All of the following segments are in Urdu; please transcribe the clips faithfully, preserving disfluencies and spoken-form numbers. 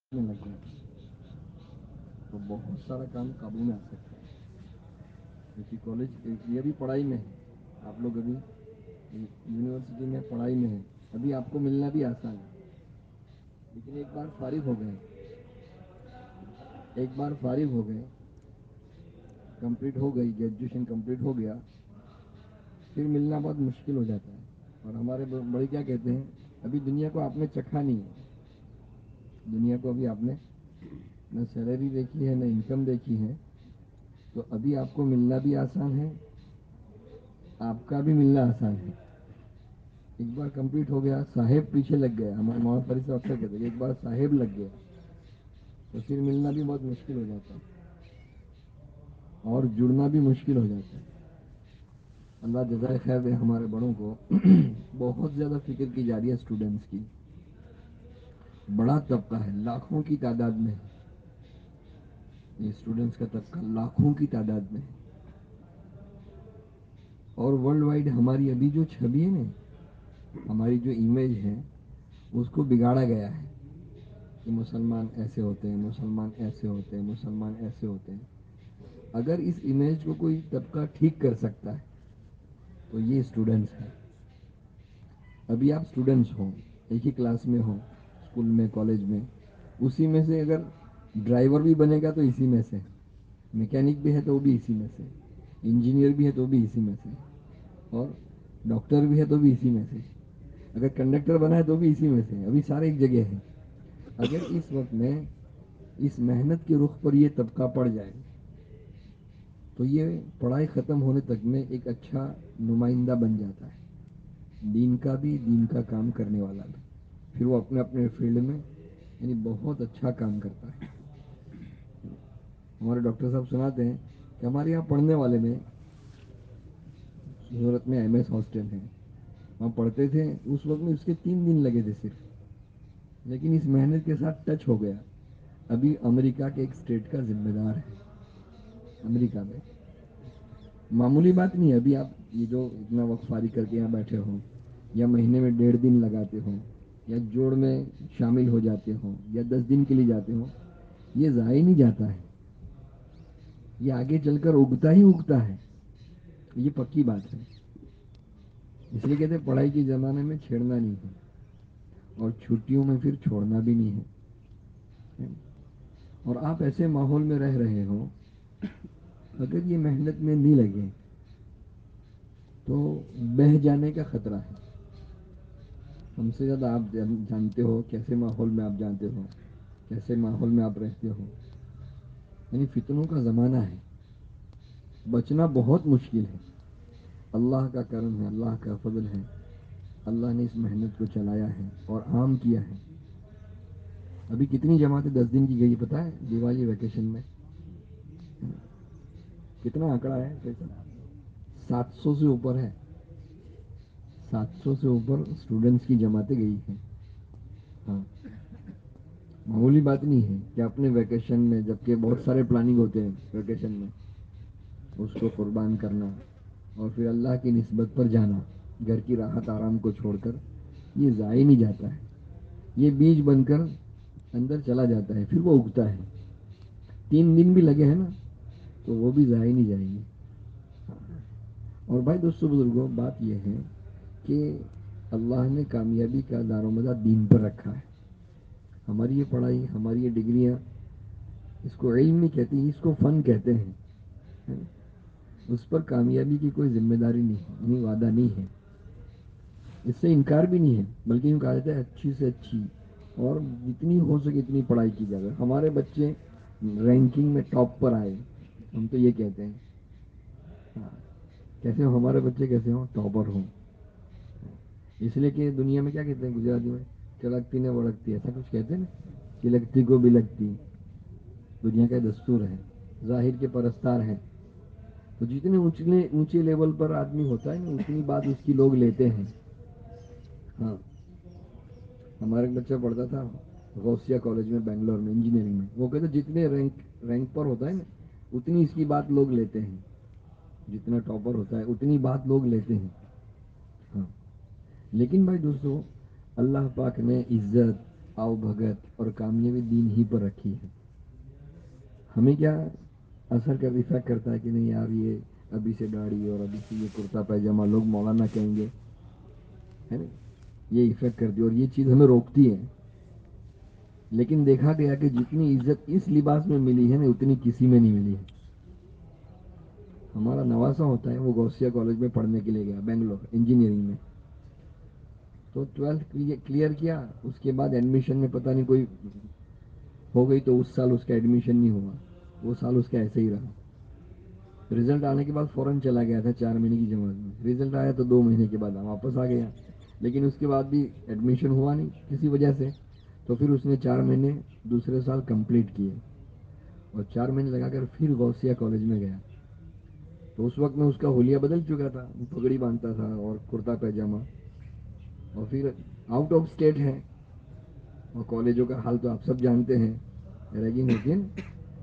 میں لگ گیا تو بہت سارا کام قابو میں آ سکتا ہے. کیونکہ کالج یہ بھی پڑھائی میں ہے. آپ لوگ ابھی یونیورسٹی میں پڑھائی میں ہیں. ابھی آپ کو ملنا بھی آسان ہے. لیکن ایک بار فارغ ہو گئے ایک بار فارغ ہو گئے کمپلیٹ ہو گئی گریجویشن کمپلیٹ ہو گیا پھر ملنا بہت مشکل ہو جاتا ہے. اور ہمارے بڑے کیا کہتے ہیں ابھی دنیا کو آپ نے چکھا نہیں ہے. دنیا کو ابھی آپ نے نہ سیلری دیکھی ہے نہ انکم دیکھی ہے. تو ابھی آپ کو ملنا بھی آسان ہے آپ کا بھی ملنا آسان ہے. ایک بار کمپلیٹ ہو گیا صاحب پیچھے لگ گیا. ہمارے مولانا فرید صاحب اکثر کہتے ہیں ایک بار صاحب لگ گیا تو پھر ملنا بھی بہت مشکل ہو جاتا ہے اور جڑنا بھی مشکل ہو جاتا ہے. اللہ جزائے خیر دے ہمارے بڑوں کو. بہت زیادہ فکر کی جا رہی ہے اسٹوڈنٹس کی. بڑا طبقہ ہے لاکھوں کی تعداد میں. یہ اسٹوڈنٹس کا طبقہ لاکھوں کی تعداد میں ہے. اور ورلڈ وائڈ ہماری ابھی جو چھبی ہے نا ہماری جو امیج ہے اس کو بگاڑا گیا ہے کہ مسلمان ایسے ہوتے ہیں مسلمان ایسے ہوتے ہیں مسلمان ایسے ہوتے ہیں. اگر اس امیج کو کوئی طبقہ ٹھیک کر سکتا ہے تو یہ اسٹوڈنٹس ہیں. ابھی آپ اسٹوڈنٹس ہوں ایک ہی کلاس میں ہوں اسکول میں کالج میں اسی میں سے اگر ڈرائیور بھی بنے گا تو اسی میں سے میکینک بھی ہے تو وہ بھی اسی میں سے انجینئر بھی ہے تو وہ بھی اسی میں سے اور ڈاکٹر بھی ہے تو بھی اسی میں سے اگر کنڈکٹر بنا ہے تو بھی اسی میں سے. ابھی سارے ایک جگہ ہیں. اگر اس وقت میں اس محنت کے رخ پر یہ طبقہ پڑ جائے تو یہ پڑھائی ختم ہونے تک میں ایک اچھا نمائندہ بن جاتا ہے دین کا بھی دین کا کام کرنے والا بھی. پھر وہ اپنے اپنے فیلڈ میں یعنی بہت اچھا کام کرتا ہے. ہمارے ڈاکٹر صاحب سناتے ہیں کہ ہمارے یہاں پڑھنے والے میں صورت میں ایم ایس ہاسٹل ہیں وہاں پڑھتے تھے اس وقت میں اس کے تین دن لگے تھے صرف. لیکن اس محنت کے ساتھ ٹچ ہو گیا. ابھی امریکہ کے ایک اسٹیٹ کا ذمہ دار ہے. امریکہ میں معمولی بات نہیں ہے. ابھی آپ یہ جو اتنا وقت فارغ کر کے یہاں بیٹھے ہوں یا مہینے میں ڈیڑھ دن لگاتے ہوں یا جوڑ میں شامل ہو جاتے ہوں یا دس دن کے لیے جاتے ہوں یہ ضائع نہیں جاتا ہے. یہ آگے چل کر اگتا ہی اگتا ہے. یہ پکی بات ہے. اس لیے کہتے ہیں پڑھائی کے زمانے میں چھیڑنا نہیں ہے اور چھٹیوں میں پھر چھوڑنا بھی نہیں ہے. اور آپ ایسے ماحول میں رہ رہے ہو اگر یہ محنت میں نہیں لگے تو بہہ جانے کا خطرہ ہے. ہم سے زیادہ آپ جانتے ہو کیسے ماحول میں آپ جانتے ہو کیسے ماحول میں آپ رہتے ہو. یعنی فتنوں کا زمانہ ہے. بچنا بہت مشکل ہے. اللہ کا کرم ہے اللہ کا فضل ہے. اللہ نے اس محنت کو چلایا ہے اور عام کیا ہے. ابھی کتنی جماعتیں دس دن کی گئی پتہ ہے دیوالی ویکیشن میں کتنا آنکڑا ہے کیسا سات سو سے اوپر ہے. سات سو سے اوپر اسٹوڈنٹس کی جماعتیں گئی ہیں. ہاں معمولی بات نہیں ہے کہ اپنے ویکیشن میں جبکہ بہت سارے پلاننگ ہوتے ہیں ویکیشن میں اس کو قربان کرنا اور پھر اللہ کی نسبت پر جانا گھر کی راحت آرام کو چھوڑ کر یہ ضائع نہیں جاتا ہے. یہ بیج بن کر اندر چلا جاتا ہے پھر وہ اگتا ہے. تین دن بھی لگے ہیں نا تو وہ بھی ضائع نہیں جائیں گے. اور بھائی دوستو بزرگوں بات یہ ہے کہ اللہ نے کامیابی کا دار و مدار دین پر رکھا ہے. ہماری یہ پڑھائی ہماری یہ ڈگریاں اس کو علم نہیں کہتی اس کو فن کہتے ہیں. اس پر کامیابی کی کوئی ذمہ داری نہیں ہے یعنی وعدہ نہیں ہے. اس سے انکار بھی نہیں ہے بلکہ یوں کہا جاتا ہے اچھی سے اچھی اور جتنی ہو سکے اتنی پڑھائی کی جائے. ہمارے بچے رینکنگ میں ٹاپ پر آئے ہم تو یہ کہتے ہیں ہاں کیسے ہو ہمارے بچے کیسے ہوں ٹاپر ہوں. اس لیے کہ دنیا میں کیا کہتے ہیں گجراتی میں چلکتی نہ بڑکتی ایسا کچھ کہتے ہیں نا کہ لگتی کو بھی لگتی. دنیا کا دستور ہے ظاہر کے پرستار ہیں. تو جتنے اونچے اونچے لیول پر آدمی ہوتا ہے نا اتنی بات اس کی لوگ لیتے ہیں. ہاں ہمارا ایک بچہ پڑھتا تھا غوثیہ کالج میں بنگلور میں انجینئرنگ میں وہ کہتے جتنے رینک رینک پر ہوتا ہے نا اتنی اس کی بات لوگ لیتے ہیں. جتنا ٹاپر ہوتا ہے اتنی بات لوگ لیتے ہیں. ہاں لیکن بھائی دوستو اللہ پاک نے عزت آؤ بھگت اور کامیابی دین ہی پر رکھی ہے. ہمیں کیا اثر کر افیکٹ کرتا ہے کہ نہیں یار یہ ابھی سے داڑھی اور ابھی سے یہ کرتا پائجامہ لوگ مولانا کہیں گے, ہے نا, یہ افیکٹ کرتی ہے اور یہ چیز ہمیں روکتی ہے. لیکن دیکھا گیا کہ جتنی عزت اس لباس میں ملی ہے نا اتنی کسی میں نہیں ملی ہے. ہمارا نواسا ہوتا ہے, وہ غوثیہ کالج میں پڑھنے کے لیے گیا بنگلور انجینئرنگ میں, تو ٹویلتھ کلیئر کیا, اس کے بعد ایڈمیشن میں پتہ نہیں کوئی ہو گئی تو اس سال اس کا ایڈمیشن نہیں ہوا, وہ سال اس کا ایسے ہی رہا. رزلٹ آنے کے بعد فوراً چلا گیا تھا چار مہینے کی جماعت میں, رزلٹ آیا تو دو مہینے کے بعد واپس آ گیا, لیکن اس کے بعد بھی ایڈمیشن ہوا نہیں کسی وجہ سے. تو پھر اس نے چار مہینے دوسرے سال کمپلیٹ کیے اور چار مہینے لگا کر پھر غوثیہ کالج میں گیا. تو اس وقت میں اس کا حلیہ بدل چکا تھا, پگڑی باندھتا تھا اور کرتا پیجامہ, اور پھر آؤٹ آف اسٹیٹ ہے اور کالجوں کا حال تو آپ سب جانتے ہیں, ریگنگ ہوتی ہے نا.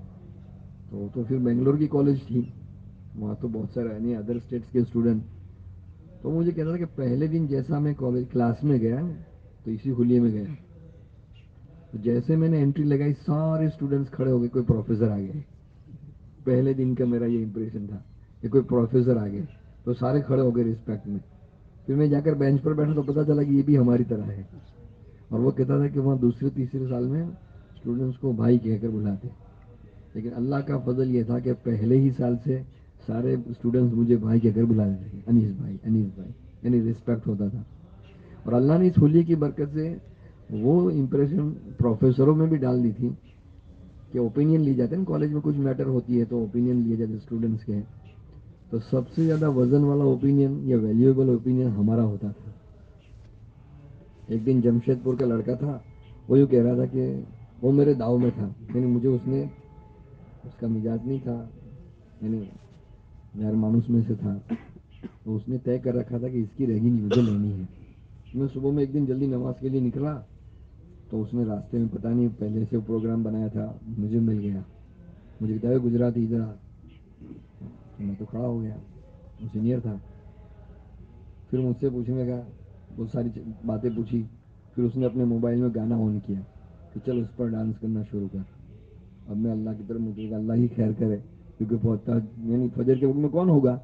تو تو پھر بنگلور کی کالج تھی, وہاں تو بہت سارے یعنی ادر اسٹیٹس کے اسٹوڈنٹ. تو مجھے کہتا تھا کہ پہلے دن جیسا میں کالج کلاس میں گیا تو اسی حلیے میں گیا. تو جیسے میں نے انٹری لگائی سارے اسٹوڈنٹس کھڑے ہو گئے, کوئی پروفیسر آ گئے. پہلے دن کا میرا یہ امپریشن تھا کہ کوئی پروفیسر آ گئے, تو سارے کھڑے ہو گئے رسپیکٹ میں. پھر میں جا کر بینچ پر بیٹھا تو پتا چلا کہ یہ بھی ہماری طرح ہے. اور وہ کہتا تھا کہ وہاں دوسرے تیسرے سال میں اسٹوڈنٹس کو بھائی کہہ کر بلاتے, لیکن اللہ کا فضل یہ تھا کہ پہلے ہی سال سے سارے اسٹوڈنٹس مجھے بھائی کہہ کر بلاتے تھے, انیس بھائی انیس بھائی, یعنی رسپیکٹ ہوتا تھا. اور اللہ نے اس حلیے کی برکت سے وہ امپریشن پروفیسروں میں بھی ڈال دی تھی کہ اوپینین لی جاتے ہیں نا کالج میں, کچھ میٹر ہوتی ہے تو اوپینین لیے جاتے اسٹوڈنٹس کے, تو سب سے زیادہ وزن والا اوپینین یا ویلیویبل اوپینین ہمارا ہوتا تھا. ایک دن جمشید پور کا لڑکا تھا, وہ یوں کہہ رہا تھا کہ وہ میرے داؤ میں تھا, یعنی مجھے اس نے, اس کا مزاج نہیں تھا, یعنی غیر مانوس میں سے تھا, تو اس نے طے کر رکھا تھا کہ اس کی ریگنگ مجھے لینی ہے. میں صبح میں ایک دن جلدی نماز کے لیے نکلا تو اس نے راستے میں پتہ نہیں پہلے سے پروگرام بنایا تھا, مجھے مل گیا. مجھے بتایا گجراتی ادھر آ, تو میں تو کھڑا ہو گیا, وہ سینئر تھا. پھر مجھ سے پوچھنے لگا, بہت ساری باتیں پوچھی. پھر اس نے اپنے موبائل میں گانا آن کیا کہ چل اس پر ڈانس کرنا شروع کر. اب میں اللہ کی طرف مجھے اللہ ہی خیر کرے, کیونکہ بہت یعنی فجر کے وقت میں کون ہوگا.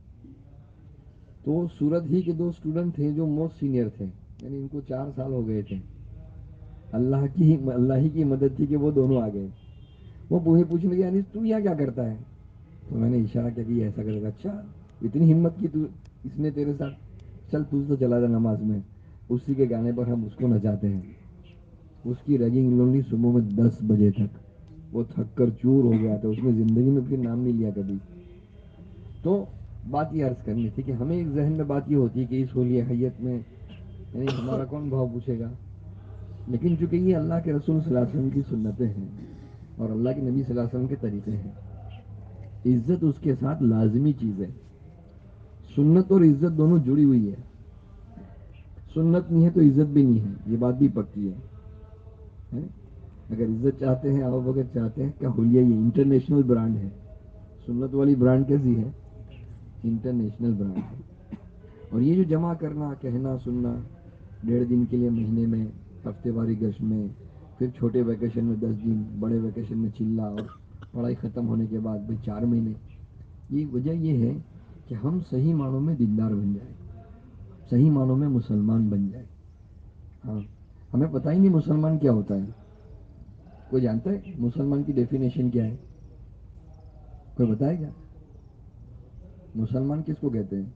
تو سورت ہی کے دو اسٹوڈنٹ تھے جو موسٹ سینئر تھے, یعنی ان کو چار سال ہو گئے تھے. اللہ کی اللہ ہی کی مدد تھی کہ وہ دونوں آ گئے. وہ مجھے پوچھنے لگے انیس تو یہاں کیا کرتا ہے, تو میں نے اشارہ کیا کہ یہ ایسا کرے گا. اچھا اتنی ہمت کی تو اس نے تیرے ساتھ, چل تو تو چلا جا نماز میں, اسی کے گانے پر ہم اس کو نچاتے ہیں. اس کی ریگنگ لونلی صبح میں دس بجے تک, وہ تھک کر چور ہو گیا تھا, اس نے زندگی میں پھر نام نہیں لیا کبھی. تو بات یہ عرض کرنی تھی کہ ہمیں ایک ذہن میں بات یہ ہوتی ہے کہ اس حلیہ حیت میں یعنی ہمارا کون بھاؤ پوچھے گا, لیکن چونکہ یہ اللہ کے رسول صلی اللہ علیہ وسلم کی سنتیں ہیں اور اللہ کے نبی صلی اللہ علیہ وسلم کے طریقے ہیں, عزت اس کے ساتھ لازمی چیز ہے. سنت اور عزت دونوں جڑی ہوئی ہے, سنت نہیں ہے تو عزت بھی نہیں ہے, یہ بات بھی پکی ہے. اگر عزت چاہتے ہیں, آؤ بغیر چاہتے ہیں, کیا حلیہ یہ انٹرنیشنل برانڈ ہے. سنت والی برانڈ کیسی ہے, انٹرنیشنل برانڈ ہے. اور یہ جو جمع کرنا, کہنا, سننا, ڈیڑھ دن کے لیے مہینے میں, ہفتے واری گشت میں, پھر چھوٹے ویکیشن میں دس دن, بڑے ویکیشن میں چلا, اور پڑھائی ختم ہونے کے بعد بھی چار مہینے, یہ وجہ یہ ہے کہ ہم صحیح معنوں میں دیندار بن جائیں, صحیح معنوں میں مسلمان بن جائیں. ہاں, ہمیں پتہ ہی نہیں مسلمان کیا ہوتا ہے. کوئی جانتا ہے مسلمان کی ڈیفینیشن کیا ہے؟ کوئی بتائے گا مسلمان کس کو کہتے ہیں؟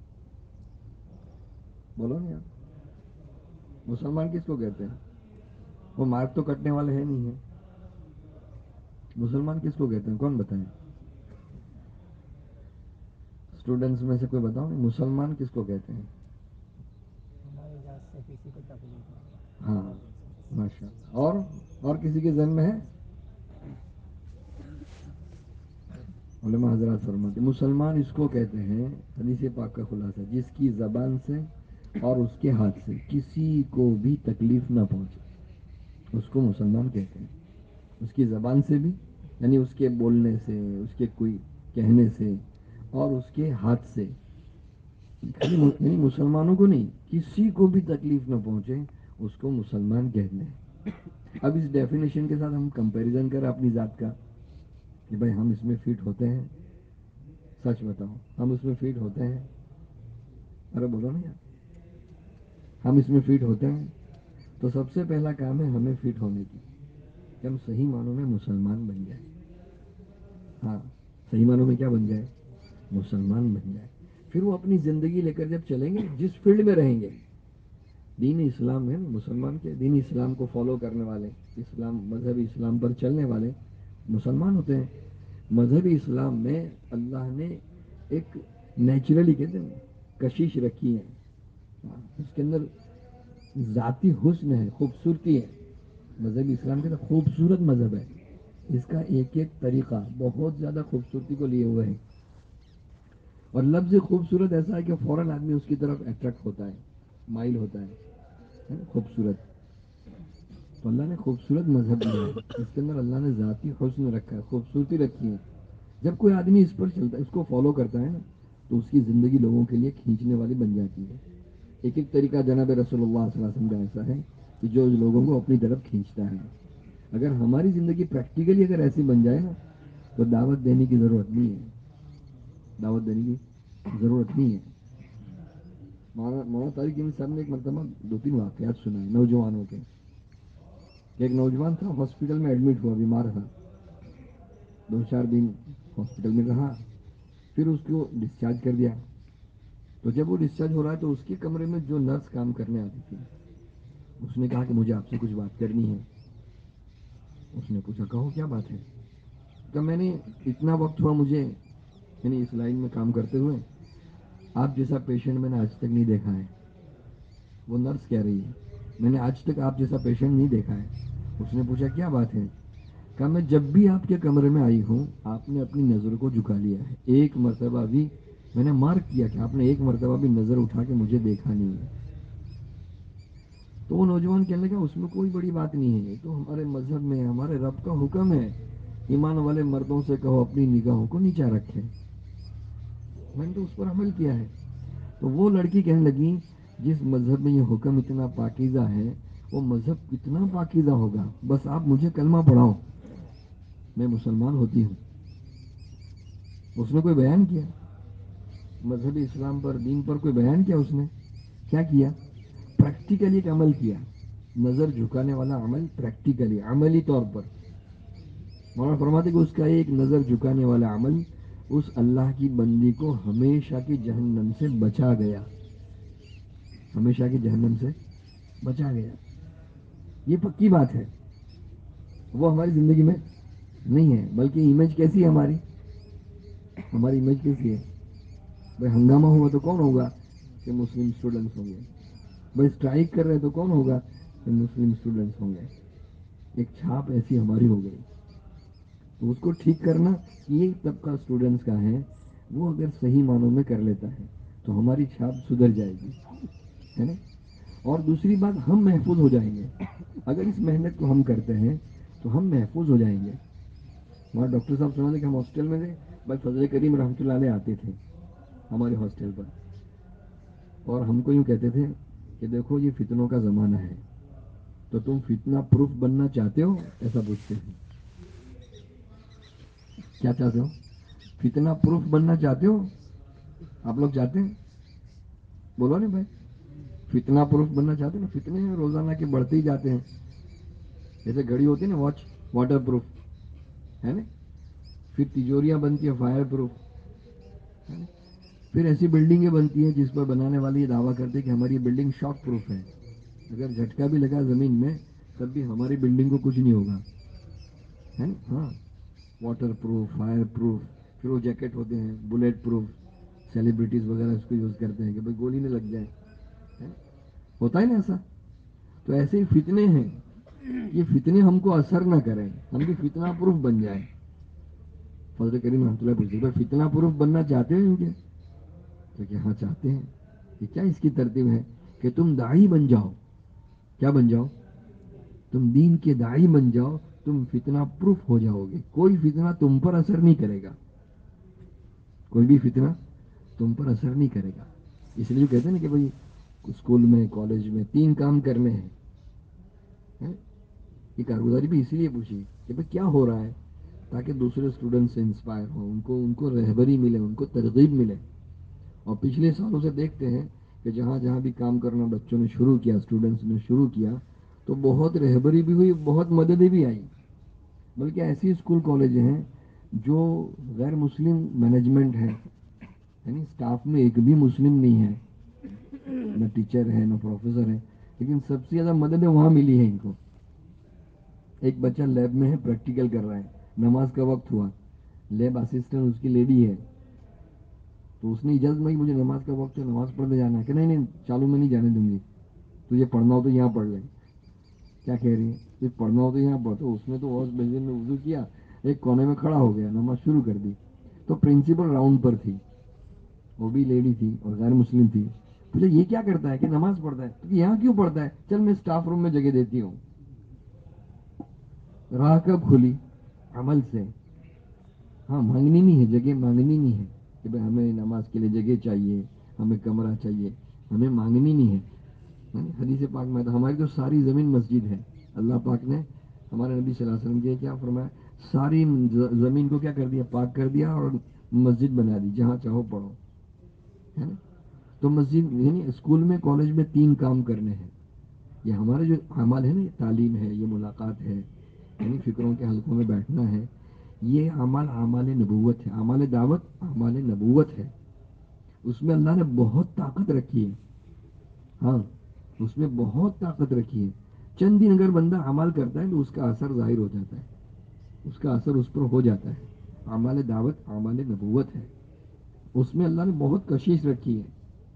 بولو نا یار, مسلمان کس کو کہتے ہیں؟ وہ مار تو کٹنے والے ہیں نہیں ہیں. مسلمان کس کو کہتے ہیں, کون بتائیں؟ اسٹوڈنٹس میں سے کوئی بتاؤ, مسلمان کس کو کہتے ہیں؟ ہاں ماشاء اللہ. اور اور کسی کے ذہن میں ہے؟ علماء حضرات فرماتے ہیں مسلمان اس کو کہتے ہیں, حدیث پاک کا خلاصہ, جس کی زبان سے اور اس کے ہاتھ سے کسی کو بھی تکلیف نہ پہنچے, اس کو مسلمان کہتے ہیں. اس کی زبان سے بھی, یعنی اس کے بولنے سے, اس کے کوئی کہنے سے, اور اس کے ہاتھ سے, یعنی مسلمانوں کو نہیں, کسی کو بھی تکلیف نہ پہنچے, اس کو مسلمان کہتے ہیں. اب اس ڈیفینیشن کے ساتھ ہم کمپیریزن کریں اپنی ذات کا کہ بھائی ہم اس میں فٹ ہوتے ہیں. سچ بتاؤ ہم اس میں فٹ ہوتے ہیں؟ ارے بولو نا یار, ہم اس میں فٹ ہوتے ہیں؟ تو سب سے پہلا کام ہے ہمیں فٹ ہونے کی, کہ ہم صحیح معنوں میں مسلمان بن جائیں. ہاں صحیح معنوں میں کیا بن جائے؟ مسلمان بن جائے. پھر وہ اپنی زندگی لے کر جب چلیں گے جس فیلڈ میں رہیں گے, دین اسلام ہے مسلمان کے, دین اسلام کو فالو کرنے والے, اسلام مذہب اسلام پر چلنے والے مسلمان ہوتے ہیں. مذہب اسلام میں اللہ نے ایک نیچرلی کہتے ہیں کشش رکھی ہے, اس کے اندر ذاتی حسن ہے, خوبصورتی ہے. مذہب اسلام کے تو خوبصورت مذہب ہے, اس کا ایک ایک طریقہ بہت زیادہ خوبصورتی کو لیے ہوئے ہے. اور لفظ خوبصورت ایسا ہے کہ فوراً آدمی اس کی طرف اٹریکٹ ہوتا ہے, مائل ہوتا ہے. خوبصورت تو اللہ نے خوبصورت مذہب دیا ہے, اس کے اندر اللہ نے ذاتی حسن رکھا ہے, خوبصورتی رکھی ہے. جب کوئی آدمی اس پر چلتا ہے, اس کو فالو کرتا ہے نا, تو اس کی زندگی لوگوں کے لیے کھینچنے والی بن جاتی ہے. ایک ایک طریقہ جناب رسول اللہ صلی اللہ علیہ وسلم کا ایسا ہے کہ جو لوگوں کو اپنی طرف کھینچتا ہے. اگر ہماری زندگی پریکٹیکلی اگر ایسی بن جائے نا, تو دعوت دینے کی ضرورت نہیں ہے, دعوت دینے کی ضرورت نہیں ہے. مولانا طارق جمیل صاحب نے ایک مرتبہ دو تین واقعات سنائے نوجوانوں کے. ایک نوجوان تھا, ہاسپٹل میں ایڈمٹ ہوا, بیمار تھا, دو چار دن ہاسپٹل میں رہا, پھر اس کو ڈسچارج کر دیا. تو جب وہ ڈسچارج ہو رہا ہے تو اس کے کمرے میں جو نرس کام کرنے آتی تھی, اس نے کہا کہ مجھے آپ سے کچھ بات کرنی ہے. اس نے پوچھا کہو کیا بات ہے؟ کہ میں نے اتنا وقت ہوا مجھے یعنی اس لائن میں کام کرتے ہوئے, آپ جیسا پیشنٹ میں نے آج تک نہیں دیکھا ہے. وہ نرس کہہ رہی ہے میں نے آج تک آپ جیسا پیشنٹ نہیں دیکھا ہے. اس نے پوچھا کیا بات ہے؟ کہا میں جب بھی آپ کے کمرے میں آئی ہوں آپ نے اپنی نظر کو جھکا لیا ہے, ایک مرتبہ بھی میں نے مارک کیا کہ آپ نے ایک مرتبہ بھی نظر اٹھا کے مجھے دیکھا نہیں ہے. تو وہ نوجوان کہنے لگا اس میں کوئی بڑی بات نہیں ہے, تو ہمارے مذہب میں ہمارے رب کا حکم ہے, ایمان والے مردوں سے کہو اپنی نگاہوں کو نیچا رکھیں. میں نے تو اس پر عمل کیا ہے. تو وہ لڑکی کہنے لگی جس مذہب میں یہ حکم اتنا پاکیزہ ہے وہ مذہب کتنا پاکیزہ ہوگا, بس آپ مجھے کلمہ پڑھاؤ میں مسلمان ہوتی ہوں. اس نے کوئی بیان کیا مذہب اسلام پر, دین پر کوئی بیان کیا؟ اس نے کیا کیا؟ پریکٹیکلی ایک عمل کیا, نظر جھکانے والا عمل پریکٹیکلی عملی طور پر. مولانا فرماتے کہ اس کا ایک نظر جھکانے والا عمل اس اللہ کی بندی کو ہمیشہ کی جہنم سے بچا گیا, ہمیشہ کی جہنم سے بچا گیا. یہ پکی بات ہے, وہ ہماری زندگی میں نہیں ہے. بلکہ امیج کیسی ہے ہماری, ہماری امیج کیسی ہے؟ بھائی ہنگامہ ہوا تو کون ہوگا کہ مسلم اسٹوڈنٹس ہوں گے. بھائی اسٹرائک کر رہے تو کون ہوگا کہ مسلم اسٹوڈنٹس ہوں گے. ایک چھاپ ایسی ہماری ہو گئی. تو اس کو ٹھیک کرنا یہ طبقہ اسٹوڈنٹس کا ہے, وہ اگر صحیح معنوں میں کر لیتا ہے تو ہماری چھاپ سدھر جائے گی, ہے نا. اور دوسری بات ہم محفوظ ہو جائیں گے. اگر اس محنت کو ہم کرتے ہیں تو ہم محفوظ ہو جائیں گے. وہاں ڈاکٹر صاحب سنا تھے کہ ہم ہاسپٹل میں تھے, بھائی فضل کریم رحمۃ اللہ علیہ آتے تھے ہمارے ہاسٹل پر, اور ہم کو یوں کہتے تھے کہ دیکھو یہ فتنوں کا زمانہ ہے, تو تم فتنہ پروف بننا چاہتے ہو؟ ایسا پوچھتے ہیں. کیا چاہتے ہو؟ فتنہ پروف بننا چاہتے ہو؟ آپ لوگ چاہتے ہیں؟ بولو نا بھائی, فتنہ پروف بننا چاہتے ہیں نا. فتنے روزانہ کے بڑھتے ہی جاتے ہیں. جیسے گھڑی ہوتی ہے نا واچ, واٹر پروف ہے نا, پھر تجوریاں بنتی ہیں فائر پروف, پھر ایسی بلڈنگیں بنتی ہیں جس پر بنانے والے یہ دعویٰ کرتے ہیں کہ ہماری بلڈنگ شاک پروف ہے, اگر جھٹکا بھی لگا زمین میں تب بھی ہماری بلڈنگ کو کچھ نہیں ہوگا, ہے نا. ہاں واٹر پروف, فائر پروف, پھر وہ جیکٹ ہوتے ہیں بلیٹ پروف, سیلیبریٹیز وغیرہ اس کو یوز کرتے ہیں کہ بھائی گولی نہ لگ جائے, ہوتا ہے نا ایسا. تو ایسے ہی فتنے ہیں, یہ فتنے ہم کو اثر نہ کریں, ہم بھی فتنہ پروف بن جائیں. فضل کریم رحمۃ اللہ پوچھتے بھائی فتنہ پروف بننا چاہتے ہیں کیا؟ تو کہ ہاں چاہتے ہیں. کہ کیا اس کی ترتیب ہے کہ تم داعی بن جاؤ. کیا بن جاؤ؟ تم دین کے داعی بن جاؤ, تم فتنہ پروف ہو جاؤ گے, کوئی فتنہ تم پر اثر نہیں کرے گا, کوئی بھی فتنہ تم پر اثر نہیں کرے گا. اس لیے کہتے ہیں نا کہ بھائی اسکول میں کالج میں تین کام کرنے ہیں, یہ کارگزاری بھی اسی لیے پوچھی کہ بھائی کیا ہو رہا ہے، تاکہ دوسرے اسٹوڈنٹ سے انسپائر ہوں، ان کو ان کو رہبری ملے، ان کو ترغیب ملے. اور پچھلے سالوں سے دیکھتے ہیں کہ جہاں جہاں بھی کام کرنا بچوں نے شروع کیا، اسٹوڈنٹس نے شروع کیا، تو بہت رہبری بھی ہوئی، بہت مددیں بھی آئی. بلکہ ایسی اسکول کالج ہیں جو غیر مسلم مینجمنٹ ہے، یعنی اسٹاف میں ایک بھی مسلم نہیں ہے، نہ ٹیچر ہے نہ پروفیسر ہے، لیکن سب سے زیادہ مددیں وہاں ملی ہیں ان کو. ایک بچہ لیب میں ہے، پریکٹیکل کر رہا ہے، نماز کا وقت ہوا، لیب اسسٹنٹ اس کی لیڈی ہے، تو اس نے اجازت مانگی مجھے نماز کا وقت ہے، نماز پڑھنے جانا ہے. کہ نہیں نہیں چالو میں نہیں جانے دوں گی، تجھے پڑھنا ہو تو یہاں پڑھ لے. کیا کہہ رہی ہے؟ تجھے پڑھنا ہو تو یہاں پڑھ. تو اس نے تو واش بیسن میں وضو کیا، ایک کونے میں کھڑا ہو گیا، نماز شروع کر دی. تو پرنسپل راؤنڈ پر تھی، وہ بھی لیڈی تھی اور غیر مسلم تھی. پوچھا یہ کیا کرتا ہے؟ کہ نماز پڑھتا ہے. تو یہاں کیوں پڑھتا ہے؟ چل میں اسٹاف روم میں جگہ دیتی ہوں. راہ کب کھلی؟ عمل سے. ہاں مانگنی نہیں ہے، جگہ مانگنی نہیں ہے کہ بھائی ہمیں نماز کے لیے جگہ چاہیے، ہمیں کمرہ چاہیے، ہمیں مانگنی نہیں ہے. حدیث پاک میں تو ہماری تو ساری زمین مسجد ہے. اللہ پاک نے ہمارے نبی صلی اللہ علیہ وسلم کے کیا فرمایا؟ ساری زمین کو کیا کر دیا؟ پاک کر دیا اور مسجد بنا دی، جہاں چاہو پڑھو. ہے نا؟ تو مسجد یعنی اسکول میں کالج میں تین کام کرنے ہیں. یہ ہمارے جو اعمال ہے نا، یہ تعلیم ہے، یہ ملاقات ہے، یعنی فکروں کے حلقوں میں بیٹھنا ہے. یہ اعمال اعمال نبوت ہے، اعمال دعوت اعمال نبوت ہے. اس میں اللہ نے بہت طاقت رکھی ہے. ہاں اس میں بہت طاقت رکھی ہے. چند دن اگر بندہ عمل کرتا ہے تو اس کا اثر ظاہر ہو جاتا ہے، اس کا اثر اس پر ہو جاتا ہے. اعمال دعوت اعمال نبوت ہے، اس میں اللہ نے بہت کشش رکھی ہے.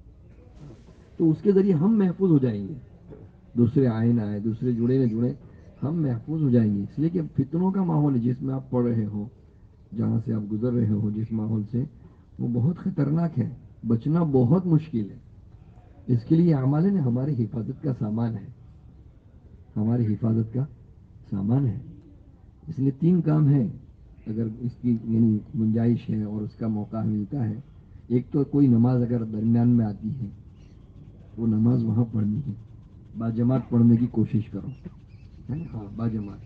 تو اس کے ذریعے ہم محفوظ ہو جائیں گے. دوسرے آئے نہ آئے، دوسرے جڑے نہ جڑے، ہم محفوظ ہو جائیں گے. اس لیے کہ فتنوں کا ماحول ہے جس میں آپ پڑھ رہے ہو، جہاں سے آپ گزر رہے ہو، جس ماحول سے، وہ بہت خطرناک ہے، بچنا بہت مشکل ہے. اس کے لیے اعمال نے ہماری حفاظت کا سامان ہے، ہماری حفاظت کا سامان ہے. اس لیے تین کام ہیں اگر اس کی یعنی گنجائش ہے اور اس کا موقع ملتا ہے. ایک تو کوئی نماز اگر درمیان میں آتی ہے، وہ نماز وہاں پڑھنی ہے، باجماعت پڑھنے کی کوشش کرو. ہے نا؟ ہاں باجماعت.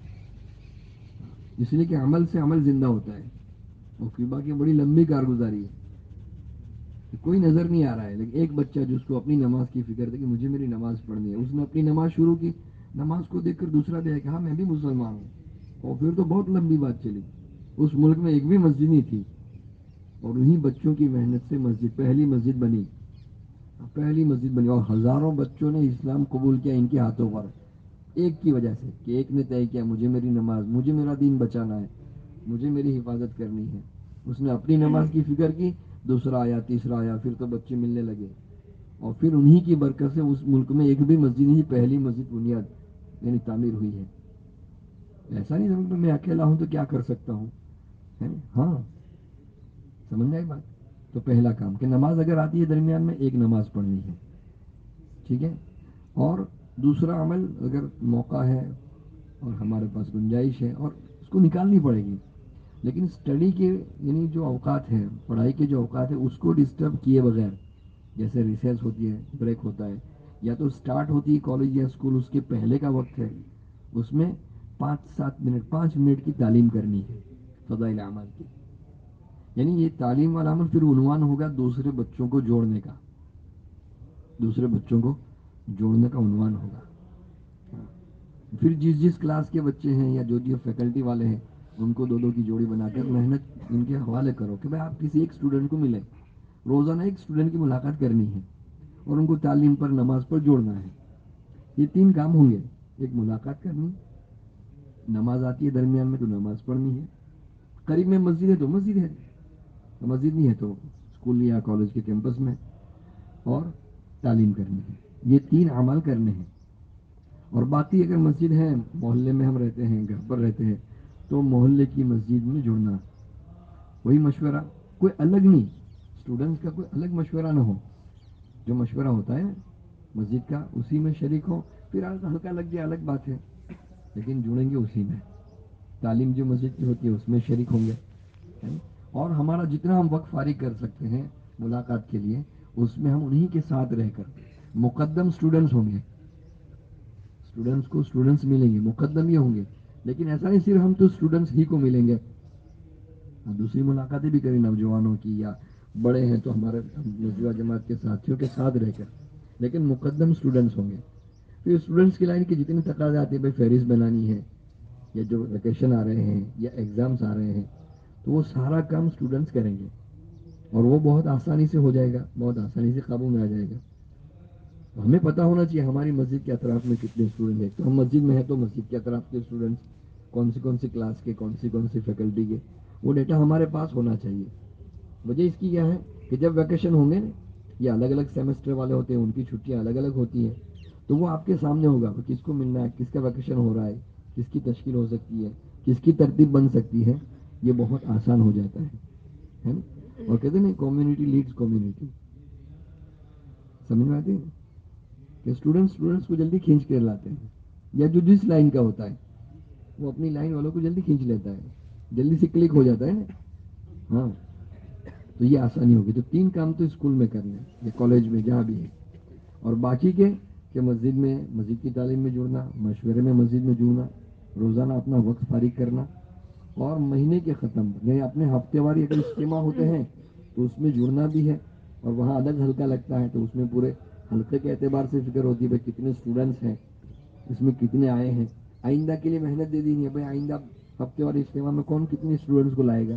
اس لیے کہ عمل سے عمل زندہ ہوتا ہے. اور فیبا کی بڑی لمبی کارگزاری ہے، کوئی نظر نہیں آ رہا ہے، لیکن ایک بچہ جس کو اپنی نماز کی فکر تھی کہ مجھے میری نماز پڑھنی ہے، اس نے اپنی نماز شروع کی. نماز کو دیکھ کر دوسرا بھی ہے کہ ہاں میں بھی مسلمان ہوں. اور پھر تو بہت لمبی بات چلی. اس ملک میں ایک بھی مسجد نہیں تھی، اور انہی بچوں کی محنت سے مسجد پہلی مسجد بنی، پہلی مسجد بنی. اور ہزاروں بچوں نے اسلام قبول کیا ان کے ہاتھوں پر، ایک کی وجہ سے کہ ایک نے طے کیا مجھے میری نماز، مجھے میرا دین بچانا ہے، مجھے میری حفاظت کرنی ہے. اس نے اپنی نماز کی فکر کی، دوسرا آیا، تیسرا آیا، پھر تو بچے ملنے لگے. اور پھر انہی کی برکت سے اس ملک میں ایک بھی مسجد نہیں، پہلی مسجد بنیاد یعنی تعمیر ہوئی ہے. ایسا نہیں سمجھتا میں اکیلا ہوں تو کیا کر سکتا ہوں. ہاں سمجھ میں آئی بات. تو پہلا کام کہ نماز اگر آتی ہے درمیان میں، ایک نماز پڑھنی ہے. ٹھیک ہے. اور دوسرا عمل اگر موقع ہے اور ہمارے پاس گنجائش ہے، اور اس کو نکالنی پڑے گی، لیکن اسٹڈی کے یعنی جو اوقات ہیں، پڑھائی کے جو اوقات ہیں، اس کو ڈسٹرب کیے بغیر، جیسے ریسیس ہوتی ہے، بریک ہوتا ہے، یا تو اسٹارٹ ہوتی ہے کالج یا اسکول، اس کے پہلے کا وقت ہے، اس میں پانچ سات منٹ پانچ منٹ کی تعلیم کرنی ہے فضائل اعمال کی. یعنی یہ تعلیم والا عمل پھر عنوان ہوگا دوسرے بچوں کو جوڑنے کا، دوسرے بچوں کو جوڑنے کا عنوان ہوگا. پھر جس جس کلاس کے بچے ہیں یا جو جو فیکلٹی والے ہیں، ان کو دو دو کی جوڑی بنا کر محنت ان کے حوالے کرو کہ بھائی آپ کسی ایک اسٹوڈنٹ کو ملیں، روزانہ ایک اسٹوڈنٹ کی ملاقات کرنی ہے اور ان کو تعلیم پر، نماز پر جوڑنا ہے. یہ تین کام ہوں گے. ایک ملاقات کرنی، نماز آتی ہے درمیان میں تو نماز پڑھنی ہے، قریب میں مسجد ہے تو مسجد ہے، مسجد نہیں ہے تو اسکول یا کالج کے کیمپس میں، اور تعلیم کرنی ہے. یہ تین اعمال کرنے ہیں. اور باقی اگر مسجد ہے، محلے میں ہم رہتے ہیں، گھر پر رہتے ہیں، تو محلے کی مسجد میں جڑنا. وہی مشورہ، کوئی الگ نہیں، اسٹوڈنٹس کا کوئی الگ مشورہ نہ ہو. جو مشورہ ہوتا ہے مسجد کا اسی میں شریک ہو. پھر ہلکا لگ جائے الگ بات ہے، لیکن جڑیں گے اسی میں. تعلیم جو مسجد کی ہوتی ہے اس میں شریک ہوں گے. اور ہمارا جتنا ہم وقت فارغ کر سکتے ہیں ملاقات کے لیے، اس میں ہم انہی کے ساتھ رہ کر مقدم اسٹوڈنٹس ہوں گے. اسٹوڈنٹس کو اسٹوڈنٹس ملیں گے، مقدم یہ ہوں گے لیکن ایسا نہیں صرف ہم تو اسٹوڈنٹس ہی کو ملیں گے، دوسری ملاقاتیں بھی کریں نوجوانوں کی، یا بڑے ہیں تو ہمارے نزوہ جماعت کے ساتھیوں کے ساتھ رہ کر، لیکن مقدم اسٹوڈنٹس ہوں گے. پھر اسٹوڈنٹس کی لائن کی جتنی تقاضے آتے ہیں، بھائی فہرست بنانی ہے، یا جو ویکیشن آ رہے ہیں یا ایگزامس آ رہے ہیں، تو وہ سارا کام اسٹوڈنٹس کریں گے، اور وہ بہت آسانی سے ہو جائے گا، بہت آسانی سے قابو میں آ جائے گا. ہمیں پتہ ہونا چاہیے ہماری مسجد کے اطراف میں کتنے اسٹوڈنٹ ہیں. تو ہم مسجد میں ہیں تو مسجد کے اطراف کے اسٹوڈنٹس کون سی کون سی کلاس کے، کون سی کون سی فیکلٹی کے، وہ ڈیٹا ہمارے پاس ہونا چاہیے. وجہ اس کی کیا ہے کہ جب ویکیشن ہوں گے نا، یہ الگ الگ سیمسٹر والے ہوتے ہیں، ان کی چھٹیاں الگ الگ ہوتی ہیں، تو وہ آپ کے سامنے ہوگا کہ کس کو ملنا ہے، کس کا ویکیشن ہو رہا ہے، کس کی تشکیل ہو سکتی ہے، کس کی ترتیب بن سکتی ہے. یہ بہت آسان ہو جاتا ہے ہے نا. اور کہتے ہیں نا کمیونٹی لیڈز کمیونٹی. سمجھ میں آتی ہے کہ اسٹوڈنٹس اسٹوڈنٹس کو جلدی کھینچ کر لاتے ہیں، یا جو جس لائن کا ہوتا ہے وہ اپنی لائن والوں کو جلدی کھینچ لیتا ہے، جلدی سے کلک ہو جاتا ہے نا. ہاں، تو یہ آسانی ہوگی. تو تین کام تو اسکول میں کرنے یا کالج میں جہاں بھی ہے، اور باقی کے کہ مسجد میں مسجد کی تعلیم میں جڑنا، مشورے میں مسجد میں جڑنا، روزانہ اپنا وقت فارغ کرنا، اور مہینے کے ختم یعنی اپنے ہفتے واری اگر اجتماع ہوتے ہیں تو اس میں جڑنا بھی ہے. اور وہاں الگ حلقہ لگتا ہے تو اس میں پورے حلقے کے اعتبار سے فکر ہوتی ہے بھائی کتنے اسٹوڈنٹس ہیں، اس میں کتنے آئے ہیں. آئندہ کے لیے محنت دے دینی ہے بھائی آئندہ ہفتے واری اجتماع میں کون کتنے اسٹوڈنٹس کو لائے گا.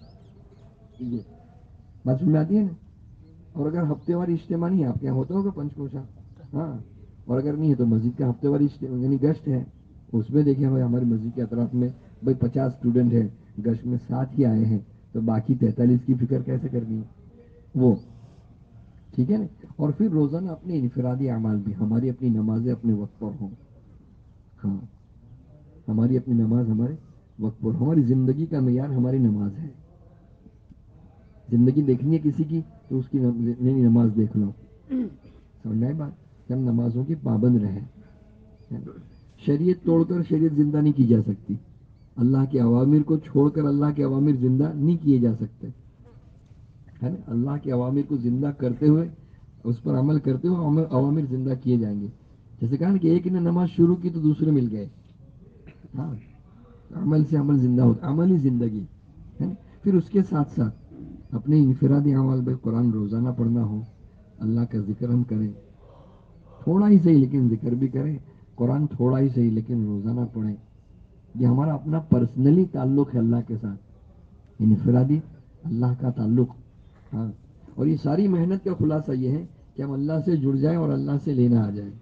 یہ بات سمجھ میں آتی ہے نا. اور اگر ہفتے واری اجتماع نہیں ہے، آپ کے یہاں ہوتا ہوگا پنچ کوشا، ہاں، اور اگر نہیں ہے تو مسجد کا ہفتے واری یعنی گشت ہے، اس میں دیکھیں بھائی ہماری مسجد کے اطراف میں بھائی پچاس اسٹوڈنٹ ہیں، گشت میں سات ہی آئے ہیں، تو باقی تینتالیس کی فکر کیسے کرنی ہے وہ. ٹھیک ہے نا. اور پھر روزانہ اپنے انفرادی اعمال بھی، ہماری اپنی نمازیں اپنے وقت پر ہوں. ہاں، ہماری اپنی نماز ہمارے وقت پر، ہماری زندگی کا معیار ہماری نماز ہے. زندگی دیکھنی ہے کسی کی تو اس کی نماز دیکھ لو. سمجھ آئی بات کہ ہم نمازوں کی پابند رہیں. شریعت توڑ کر شریعت زندہ نہیں کی جا سکتی. اللہ کے عوامر کو چھوڑ کر اللہ کے عوامر زندہ نہیں کیے جا سکتے، ہے نا. اللہ کے عوامر کو زندہ کرتے ہوئے، اس پر عمل کرتے ہوئے عوامر زندہ کیے جائیں گے. جیسے کہا نا کہ ایک نے نماز شروع کی تو دوسرے مل گئے. ہاں، عمل سے عمل زندہ ہوتا، عمل ہی زندگی ہے نا. پھر اس کے ساتھ ساتھ اپنے انفرادی اعمال میں قرآن روزانہ پڑھنا ہو، اللہ کا ذکر ہم کریں، تھوڑا ہی صحیح لیکن ذکر بھی کریں. قرآن تھوڑا ہی صحیح لیکن روزانہ پڑھیں. یہ ہمارا اپنا پرسنلی تعلق ہے اللہ کے ساتھ، انفرادی اللہ کا تعلق. ہاں، اور یہ ساری محنت کا خلاصہ یہ ہے کہ ہم اللہ سے جڑ جائیں اور اللہ سے لینا آ جائیں.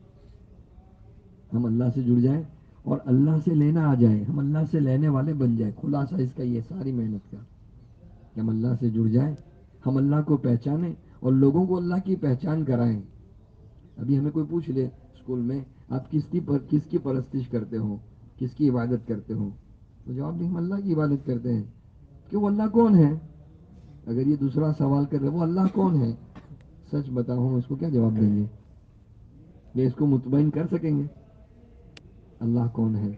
ہم اللہ سے جڑ جائیں اور اللہ سے لینا آ جائیں، ہم اللہ سے لینے والے بن جائیں. خلاصہ اس کا یہ ساری محنت کا کہ ہم اللہ سے جڑ جائیں، ہم اللہ کو پہچانیں اور لوگوں کو اللہ کی پہچان کرائیں. ابھی ہمیں کوئی پوچھ لے اسکول میں آپ کس کی پر کس کی پرستش کرتے ہو، کس کی عبادت کرتے ہو، تو جواب دیں ہم اللہ کی عبادت کرتے ہیں. کیوں؟ اللہ کون ہے؟ اگر یہ دوسرا سوال کر رہے وہ اللہ کون ہے، سچ بتاؤ ہم اس کو کیا جواب دیں گے؟ یہ اس کو مطمئن کر سکیں گے اللہ کون ہے؟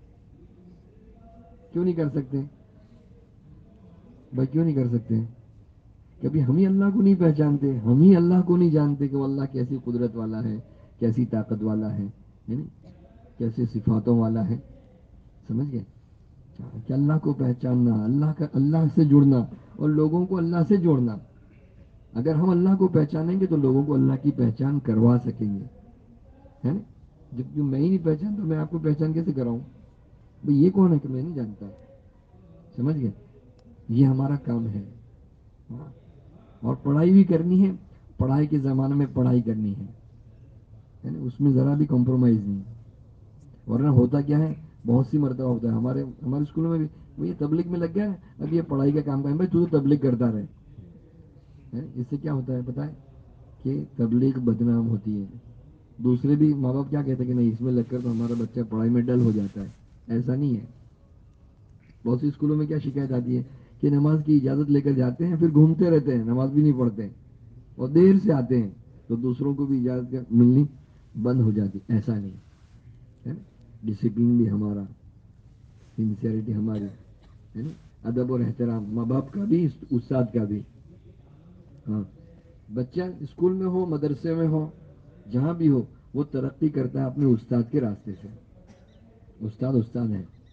کیوں نہیں کر سکتے بھائی؟ کیوں نہیں کر سکتے؟ کبھی ہم ہی اللہ کو نہیں پہچانتے، ہم ہی اللہ کو نہیں جانتے کہ وہ اللہ کیسی قدرت والا ہے، کیسی طاقت والا ہے، کیسے صفاتوں والا ہے. سمجھ گئے کہ اللہ کو پہچاننا، اللہ کا اللہ سے جڑنا اور لوگوں کو اللہ سے جوڑنا. اگر ہم اللہ کو پہچانیں گے تو لوگوں کو اللہ کی پہچان کروا سکیں گے، ہے نا. جب میں ہی نہیں پہچان تو میں آپ کو پہچان کیسے کراؤں؟ بھئی یہ کون ہے کہ میں نہیں جانتا. سمجھ گئے؟ یہ ہمارا کام ہے. اور پڑھائی بھی کرنی ہے، پڑھائی کے زمانے میں پڑھائی کرنی ہے، اس میں ذرا بھی کمپرومائز نہیں. ورنہ ہوتا کیا ہے، بہت سی مرتبہ ہوتا ہے ہمارے ہمارے اسکولوں میں بھی، یہ تبلیغ میں لگ گیا ہے اب یہ پڑھائی کا کام کریں. بھائی تو تبلیغ کرتا رہے. اس سے کیا ہوتا ہے پتہ ہے کہ تبلیغ بدنام ہوتی ہے. دوسرے بھی ماں باپ کیا کہتے ہیں کہ نہیں اس میں لگ کر تو ہمارا بچہ پڑھائی میں ڈل ہو جاتا ہے. ایسا نہیں ہے. بہت سی اسکولوں میں کیا شکایت آتی ہے کہ نماز کی اجازت لے کر جاتے ہیں، پھر گھومتے رہتے ہیں، نماز بھی نہیں پڑھتے اور دیر سے آتے ہیں تو دوسروں کو بھی اجازت ملنی بند ہو جاتی. ایسا نہیں ہے نا. ڈسپلن بھی ہمارا، سنسیئرٹی ہماری، ہے نا. ادب اور احترام ماں باپ کا بھی استاد کا بھی. ہاں، بچہ اسکول میں ہو، مدرسے میں ہو، جہاں بھی ہو، وہ ترقی کرتا ہے اپنے استاد کے راستے سے. استاد استاد ہے.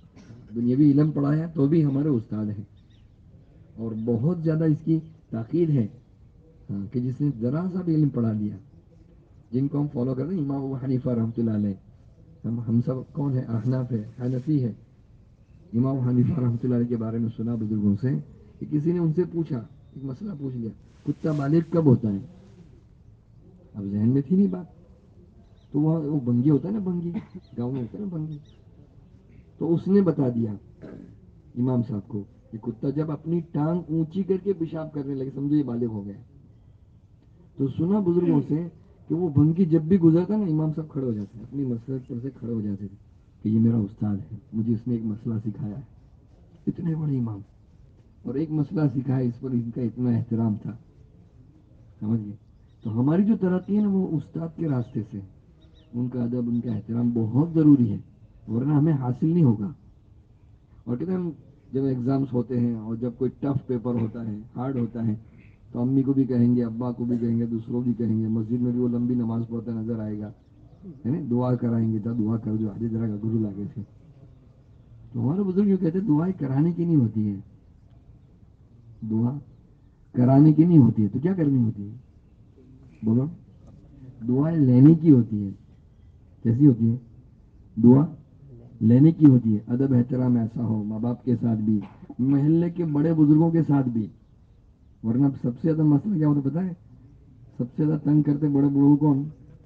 دنیاوی علم پڑھا ہے تو بھی ہمارے استاد ہیں، اور بہت زیادہ اس کی تاکید ہے ہاں کہ جس نے ذرا سا بھی علم پڑھا دیا، جن کو ہم فالو کرتے ہیں، امام ابو حنیفہ رحمۃ اللہ علیہ، ہم ہم سب کون ہے؟ احناف ہے، حنفی ہے۔ امام ابو حنیفہ رحمۃ اللہ علیہ کے بارے میں سنا بزرگوں سے کہ کسی نے ان سے پوچھا، ایک مسئلہ پوچھ لیا، کتا بالغ کب ہوتا ہے؟ اب ذہن میں تھی نہیں بات، تو وہ وہ بنگی ہوتا ہے نا، بنگی گاؤں میں ہوتا ہے نا بنگی، تو اس نے بتا دیا امام صاحب کو کہ کتا جب اپنی ٹانگ اونچی کر کے پیشاب کرنے لگے سمجھو یہ بالغ ہو گیا۔ تو سنا بزرگوں سے کہ وہ بنگی جب بھی گزرتا نا، امام صاحب کھڑے ہو جاتے ہیں، اپنی مسجد پر سے کھڑے ہو جاتے تھے کہ یہ میرا استاد ہے، مجھے اس نے ایک مسئلہ سکھایا ہے۔ اتنے بڑے امام اور ایک مسئلہ سکھایا، اس پر ان کا اتنا احترام تھا، سمجھ گئے؟ تو ہماری جو ترقی ہے نا وہ استاد کے راستے سے، ان کا ادب، ان کا احترام بہت ضروری ہے، ورنہ ہمیں حاصل نہیں ہوگا۔ اور کہتے ہیں ہم جب ایگزامس ہوتے ہیں اور جب کوئی ٹف پیپر ہوتا ہے، ہارڈ ہوتا ہے، تو امی کو بھی کہیں گے، ابا کو بھی کہیں گے، دوسروں بھی کہیں گے، مسجد میں بھی وہ لمبی نماز پڑھتا نظر آئے گا، ہے نا، دعا کرائیں گے، تھا دعا کر جو آج ذرا کا گرو لاگے تھے۔ تو ہمارے بزرگ جو کہتے ہیں دعائیں کرانے کی نہیں ہوتی ہے، دعا کرانے کی نہیں ہوتی ہے، تو کیا کرنی ہوتی ہے؟ بولو، دعائیں لینے کی ہوتی ہے۔ کیسی ہوتی ہے؟ دعا لینے کی ہوتی ہے، ادب احترام ایسا ہو، ماں باپ کے ساتھ بھی، محلے کے بڑے بزرگوں کے ساتھ بھی۔ ورنہ سب سے زیادہ مسئلہ کیا ہوتا پتا ہے؟ سب سے زیادہ تنگ کرتے بڑے بوڑھوں کون؟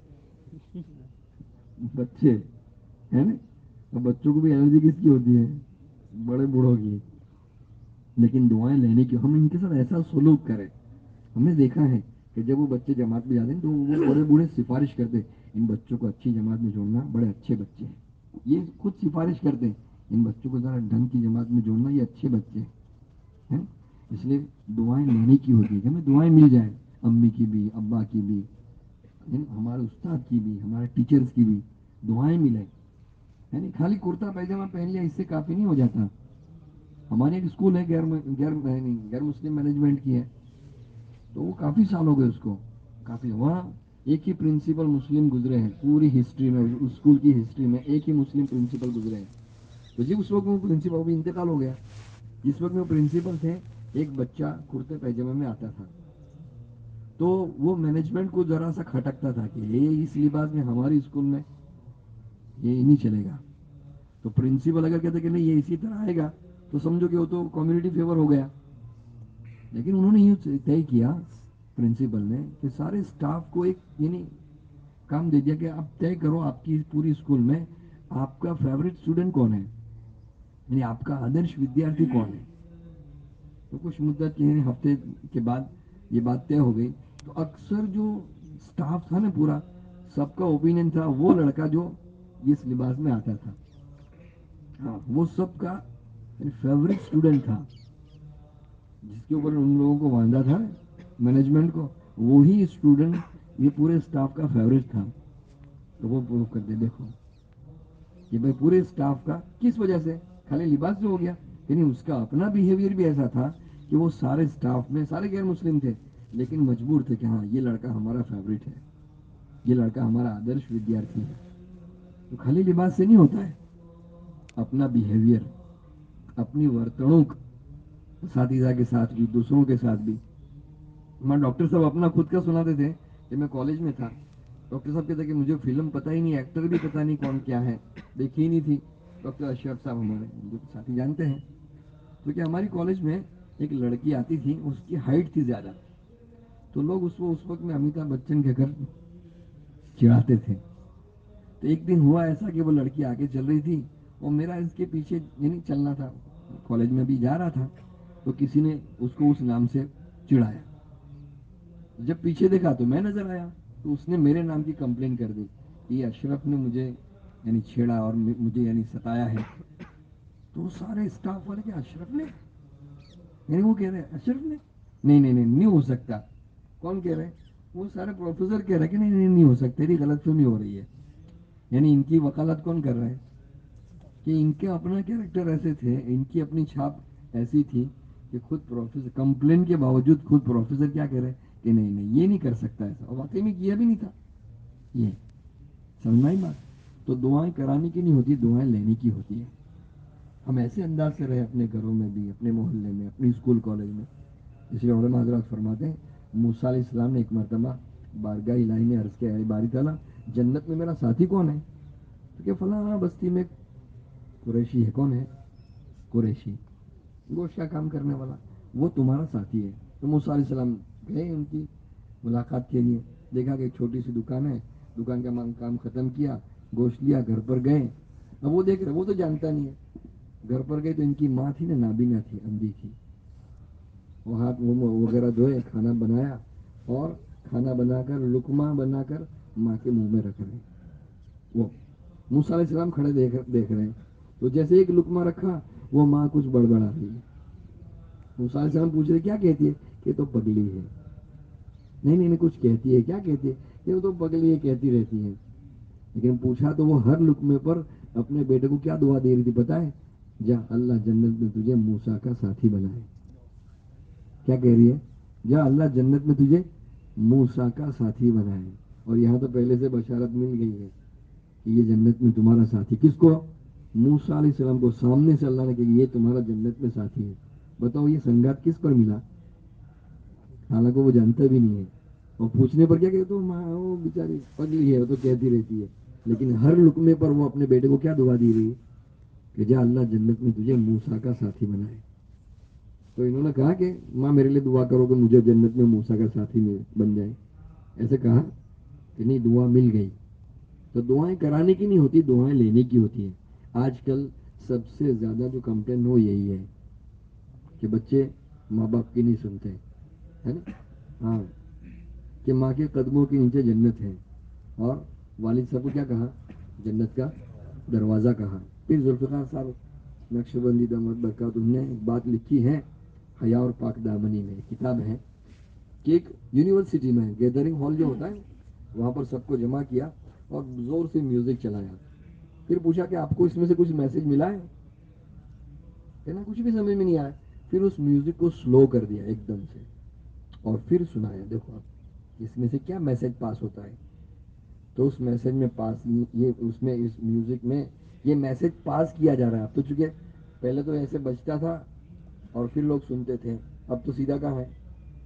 بچے، ہے نا؟ اور بچوں کو بھی الرجی کس کی ہوتی ہے؟ بڑے بوڑھوں کی۔ لیکن دعائیں لینے کی، ہم ان کے ساتھ ایسا سلوک کریں۔ ہم نے دیکھا ہے کہ جب وہ بچے جماعت میں جاتے ہیں تو وہ بڑے بوڑھے سفارش کرتے ان بچوں کو اچھی جماعت میں جوڑنا، بڑے اچھے بچے ہیں۔ یہ خود سفارش کرتے ہیں ان بچوں کو ذرا ڈھنگ کی جماعت میں جوڑنا، یہ اچھے بچے ہیں۔ اس لیے دعائیں لینے کی ہوتی ہے کہ ہمیں دعائیں مل جائیں، امی کی بھی، ابا کی بھی، ہمارے استاد کی بھی، ہمارے ٹیچرز کی بھی دعائیں ملیں۔ یعنی خالی کرتا پیجامہ پہن لیا اس سے کافی نہیں ہو جاتا۔ ہمارے ایک اسکول ہے غیر غیر غیر مسلم مینجمنٹ کی ہے، تو وہ کافی سال ہو گئے اس کو، کافی وہاں ایک ہی پرنسپل مسلم گزرے ہیں پوری ہسٹری میں، اسکول کی ہسٹری میں ایک ہی مسلم پرنسپل گزرے ہیں۔ تو جی اس وقت وہ پرنسپل بھی انتقال ہو گیا، جس وقت میں وہ پرنسپل تھے ایک بچہ کرتے پیجامے میں آتا تھا، تو وہ مینجمنٹ کو ذرا سا کھٹکتا تھا کہ یہ اس لباس میں ہماری اسکول میں یہ نہیں چلے گا۔ تو پرنسپل اگر کہتے کہ نہیں یہ اسی طرح آئے گا تو سمجھو کہ وہ تو کمیونٹی فیور ہو گیا۔ لیکن انہوں نے یہ طے کیا پرنسپل نے کہ سارے اسٹاف کو ایک یعنی کام دے دیا کہ آپ طے کرو آپ کی پوری اسکول میں آپ کا فیوریٹ اسٹوڈنٹ کون ہے، یعنی آپ کا آدرش ودیارتھی کون ہے۔ تو کچھ مدت کے ہفتے کے بعد یہ بات طے ہو گئی، تو اکثر جو اسٹاف تھا نا پورا، سب کا اوپینین تھا وہ لڑکا جو اس لباس میں آتا تھا، ہاں وہ سب کا فیوریٹ اسٹوڈنٹ تھا، جس کے اوپر ان لوگوں کو باندھا تھا مینجمنٹ کو، وہی اسٹوڈنٹ یہ پورے اسٹاف کا فیوریٹ تھا۔ تو وہ پروف کرتے دیکھو کہ بھائی پورے اسٹاف کا کس وجہ سے، خالی لباس سے ہو گیا، یعنی اس کا اپنا بیہیویئر بھی ایسا تھا کہ وہ سارے اسٹاف میں سارے غیر مسلم تھے لیکن مجبور تھے کہ ہاں یہ لڑکا ہمارا فیوریٹ ہے، یہ لڑکا ہمارا آدرش ودیارتھی ہے۔ تو خالی لباس سے نہیں ہوتا ہے، اپنا بیہیویئر، اپنی ورتنوک اساتذہ کے ساتھ بھی، دوسروں کے ساتھ بھی۔ ہمارے ڈاکٹر صاحب اپنا خود کا سناتے تھے کہ میں کالج میں تھا، ڈاکٹر صاحب کہتے کہ مجھے فلم پتہ ہی نہیں، ایکٹر بھی پتہ نہیں کون کیا ہے، دیکھی ہی نہیں تھی۔ ڈاکٹر اشرف صاحب ہمارے جو ساتھی جانتے ہیں، تو کیا ہماری کالج میں ایک لڑکی آتی تھی، اس کی ہائٹ تھی زیادہ، تو لوگ اس کو اس وقت میں امیتابھ بچن کے گھر چڑھاتے تھے۔ تو ایک دن ہوا ایسا کہ وہ لڑکی آگے چل رہی تھی اور میرا اس کے پیچھے یعنی چلنا تھا، کالج میں بھی جا رہا تھا، تو کسی نے اس کو اس نام سے چڑھایا۔ جب پیچھے دیکھا تو میں نظر آیا، تو اس نے میرے نام کی کمپلین کر دی کہ یہ اشرف نے مجھے یعنی چھیڑا اور مجھے یعنی ستایا ہے۔ تو سارے اسٹاف والے کہ اشرف نے، یعنی وہ کہہ رہے ہیں اشرف نے، نہیں نہیں نہیں نہیں ہو سکتا۔ کون کہہ رہے ہیں؟ وہ سارے پروفیسر کہہ رہے ہیں کہ نہیں نہیں نہیں ہو سکتا، تیری غلط فہمی ہو رہی ہے۔ یعنی ان کی وکالت کون کر رہے ہیں کہ ان کے اپنا کیریکٹر ایسے تھے، ان کی اپنی چھاپ ایسی تھی کہ خود پروفیسر کمپلین کے باوجود خود پروفیسر کیا کہہ رہے ہیں کہ نہیں نہیں یہ نہیں کر سکتا ایسا، اور واقعی میں کیا بھی نہیں تھا۔ یہ سمجھنا ہی بات، تو دعائیں کرانے کی نہیں ہوتی، دعائیں لینے کی ہوتی ہے۔ ہم ایسے انداز سے رہے اپنے گھروں میں بھی، اپنے محلے میں، اپنی اسکول کالج میں. اس لیے علماء حضرات فرماتے ہیں موسیٰ علیہ السلام نے ایک مرتبہ بارگاہ الہی میں عرض کیا، اے باری تعالیٰ جنت میں میرا ساتھی کون ہے؟ تو کہ فلاں بستی میں قریشی ہے. کون ہے؟ قریشی، گوشت کا کام کرنے والا، وہ تمہارا ساتھی ہے. تو موسیٰ علیہ السلام گئے ان کی ملاقات کے لیے. دیکھا کہ ایک چھوٹی سی دکان ہے، دکان کا کام ختم کیا، گوشت لیا، گھر پر گئے. اب وہ دیکھ رہے، وہ تو جانتا نہیں ہے. گھر پر گئے تو ان کی ماں تھی نا، نابینا تھی، اندھی تھی. وہ ہاتھ منہ وغیرہ دھوئے، کھانا بنایا اور کھانا بنا کر لقمہ بنا کر ماں کے منہ میں رکھ رہے. وہ موسیٰ علیہ السلام کھڑے دیکھ دیکھ رہے ہیں. تو جیسے ایک لقمہ رکھا، وہ ماں کچھ بڑبڑا رہی ہے. موسیٰ علیہ السلام پوچھ رہے کیا کہتی ہے؟ کہ تو پگلی ہے. نہیں نہیں نہیں کچھ کہتی ہے. کیا کہتی ہے؟ کہ وہ تو پگلی ہے، کہتی رہتی ہے. لیکن پوچھا تو وہ ہر لقمے پر اپنے بیٹے کو کیا دعا دے رہی تھی پتہ ہے؟ جا اللہ جنت میں تجھے موسیٰ کا ساتھی بنائے. کیا کہہ رہی ہے؟ جا اللہ جنت میں تجھے موسیٰ کا ساتھی بنائے. اور یہاں تو پہلے سے بشارت مل گئی ہے کہ یہ جنت میں تمہارا ساتھی. کس کو؟ موسیٰ علیہ السلام کو. سامنے سے اللہ نے کہا یہ تمہارا جنت میں ساتھی ہے. بتاؤ یہ سنگات کس پر ملا؟ حالانکہ وہ جانتا بھی نہیں ہے. اور پوچھنے پر کیا کہ تو ماں وہ بیچاری پگلی ہے، وہ تو کہتی رہتی ہے. لیکن ہر لقمے پر وہ اپنے بیٹے کو کیا دعا دی رہی ہے؟ کہ جا اللہ جنت میں تجھے موسیٰ کا ساتھی بنائے. تو انہوں نے کہا کہ ماں میرے لیے دعا کرو کہ مجھے جنت میں موسیٰ کا ساتھی بن جائے. ایسے کہا کہ نہیں، دعا مل گئی. تو دعائیں کرانے کی نہیں ہوتی، دعائیں لینے کی ہوتی ہیں. آج کل سب سے زیادہ جو کمپلین وہ یہی ہے کہ بچے ماں باپ کی نہیں سنتے، ہے نا؟ ہاں، کہ ماں کے قدموں کے نیچے جنت ہے. اور والد صاحب کو کیا کہا؟ جنت کا دروازہ کہا. پھر ذوالفقار صاحب نقش بندی دامت برکات انہوں نے ایک بات لکھی ہے حیا اور پاک دامنی میں، کتاب ہے کہ ایک یونیورسٹی میں گیدرنگ ہال جو ہوتا ہے وہاں پر سب کو جمع کیا اور زور سے میوزک چلایا. پھر پوچھا کہ آپ کو اس میں سے کچھ میسج ملا ہے؟ کہنا کچھ بھی سمجھ میں نہیں آیا. پھر اس میوزک کو سلو کر دیا ایک دم سے اور پھر سنایا. دیکھو اب اس میں سے کیا میسج پاس ہوتا ہے. تو اس میسج میں پاس یہ اس میں اس میوزک میں یہ میسج پاس کیا جا رہا ہے. اب تو چونکہ پہلے تو ایسے بجتا تھا اور پھر لوگ سنتے تھے، اب تو سیدھا کہاں ہے،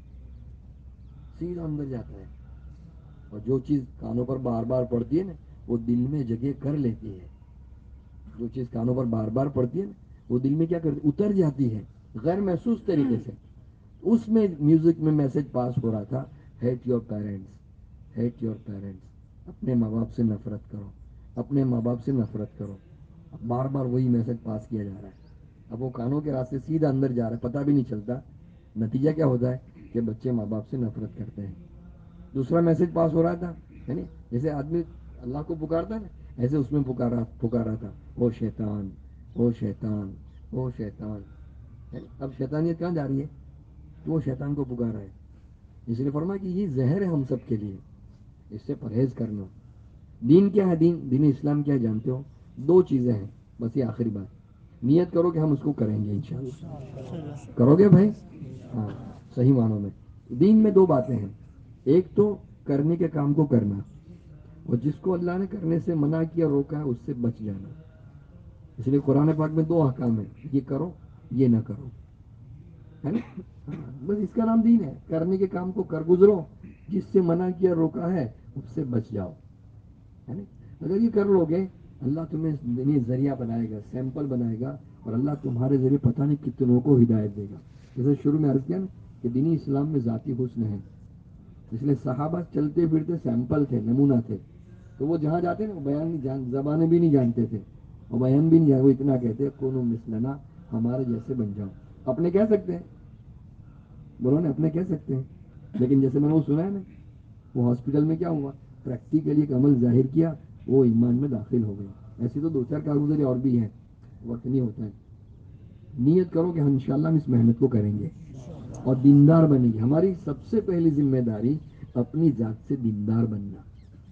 سیدھا اندر جاتا ہے. اور جو چیز کانوں پر بار بار پڑتی ہے نا وہ دل میں جگہ کر لیتی ہے. جو چیز کانوں پر بار بار پڑتی ہے نا وہ دل میں کیا کرتی، اتر جاتی ہے غیر محسوس طریقے سے. اس میں میوزک میں میسج پاس ہو رہا تھا، hate your parents, hate your parents. اپنے ماں باپ سے نفرت کرو، اپنے ماں باپ سے نفرت کرو. اب بار بار وہی میسج پاس کیا جا رہا ہے. اب وہ کانوں کے راستے سیدھا اندر جا رہا ہے، پتہ بھی نہیں چلتا. نتیجہ کیا ہوتا ہے کہ بچے ماں باپ سے نفرت کرتے ہیں. دوسرا میسج پاس ہو رہا تھا، یعنی جیسے آدمی اللہ کو پکارتا ہے نا ایسے اس میں پکارا پکارا تھا، او شیطان، او شیطان، او شیطان. اب شیطانیت کہاں جا رہی ہے؟ تو وہ شیطان کو پکارا ہے. اس لیے فرمایا کہ یہ زہر ہے ہم سب کے لیے، اس سے پرہیز کرنا. دین کیا ہے؟ دین دین اسلام کیا ہے جانتے ہو؟ دو چیزیں ہیں بس. یہ آخری بات، نیت کرو کہ ہم اس کو کریں گے انشاءاللہ. کرو گے بھائی؟ ہاں، صحیح معنوں میں دین میں دو باتیں ہیں. ایک تو کرنے کے کام کو کرنا، اور جس کو اللہ نے کرنے سے منع کیا روکا ہے اس سے بچ جانا. اس لیے قرآن پاک میں دو احکام ہیں، یہ کرو یہ نہ کرو، ہے نا؟ بس اس کا نام دین ہے. کرنے کے کام کو کر گزرو، جس سے منع کیا روکا ہے اس سے بچ جاؤ، ہے نا؟ اگر یہ کر لو گے اللہ تمہیں ذریعہ بنائے گا، سیمپل بنائے گا، اور اللہ تمہارے ذریعے پتہ نہیں کتنوں کو ہدایت دے گا. جیسے شروع میں عرض کیا نا کہ دینی اسلام میں ذاتی حسن ہے. اس لیے صحابہ چلتے پھرتے سیمپل تھے، نمونہ تھے. تو وہ جہاں جاتے نا وہ بیان نہیں جان زبانیں بھی نہیں جانتے تھے اور بیان بھی نہیں جانتے. وہ اتنا کہتے کونو مثلنا، ہمارے جیسے بن جاؤ. اپنے کہہ سکتے ہیں، بولو نا، اپنے کہہ سکتے ہیں. لیکن جیسے میں نے وہ سنا ہے نا، وہ ہاسپٹل میں کیا ہوا، پریکٹیکلی ایک عمل ظاہر کیا، وہ ایمان میں داخل ہو گئے. ایسی تو دو چار کارگزاری اور بھی ہیں، وقت نہیں ہوتا ہے. نیت کرو کہ ہم انشاءاللہ ہم اس محنت کو کریں گے اور دیندار بنیں گے. ہماری سب سے پہلی ذمہ داری اپنی ذات سے دیندار بننا.